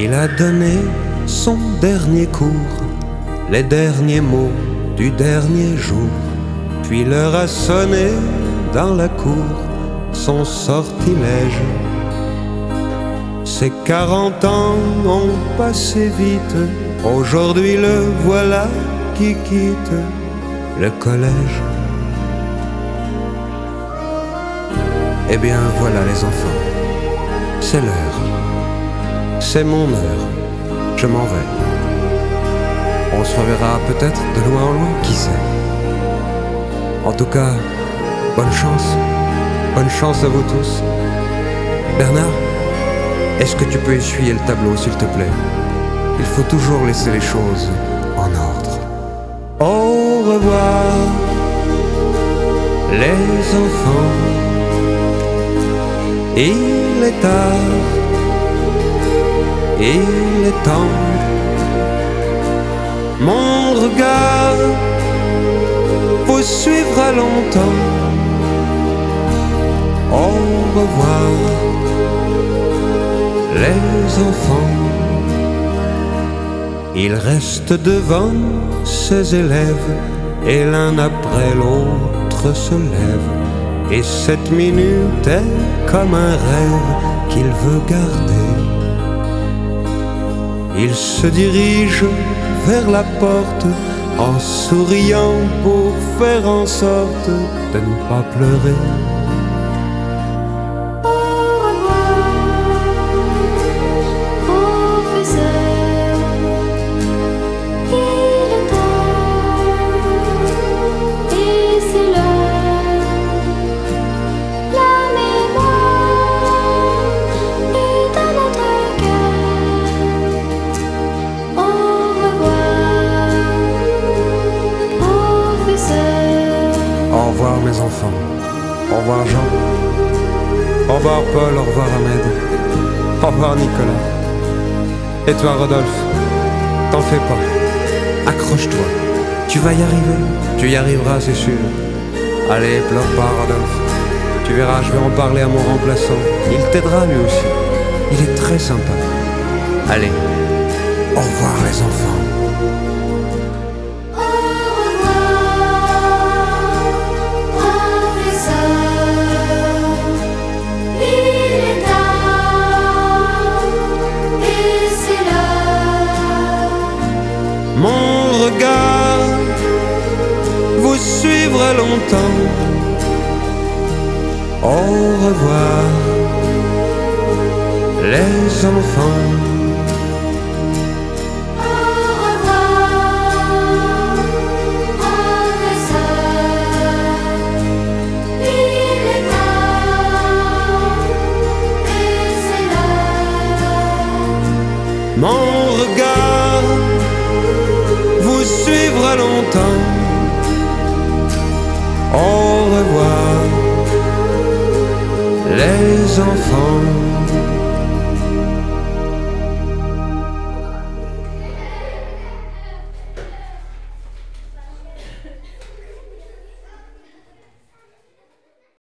Il a donné son dernier cours, les derniers mots du dernier jour. Puis l'heure a sonné dans la cour, son sortilège. Ses 40 ans ont passé vite, aujourd'hui le voilà qui quitte le collège. Eh bien voilà les enfants, c'est l'heure, c'est mon heure, je m'en vais. On se reverra peut-être de loin en loin, qui sait. En tout cas, bonne chance à vous tous. Bernard, est-ce que tu peux essuyer le tableau s'il te plaît? Il faut toujours laisser les choses en ordre. Au revoir, les enfants. Il est tard, il est temps. Mon regard vous suivra longtemps. Au revoir, les enfants. Il reste devant ses élèves et l'un après l'autre se lève. Et cette minute est comme un rêve qu'il veut garder. Il se dirige vers la porte en souriant pour faire en sorte de ne pas pleurer. Au revoir mes enfants, au revoir Jean, au revoir Paul, au revoir Ahmed, au revoir Nicolas. Et toi Rodolphe, t'en fais pas, accroche-toi, tu vas y arriver, tu y arriveras c'est sûr. Allez, pleure pas Rodolphe, tu verras, je vais en parler à mon remplaçant, il t'aidera lui aussi, il est très sympa. Allez, au revoir les enfants. Mon regard vous suivra longtemps. Au revoir, les enfants. Au revoir, professeur. Il est tard et c'est l'heure. Mon regard vous suivra longtemps. Au revoir, les enfants.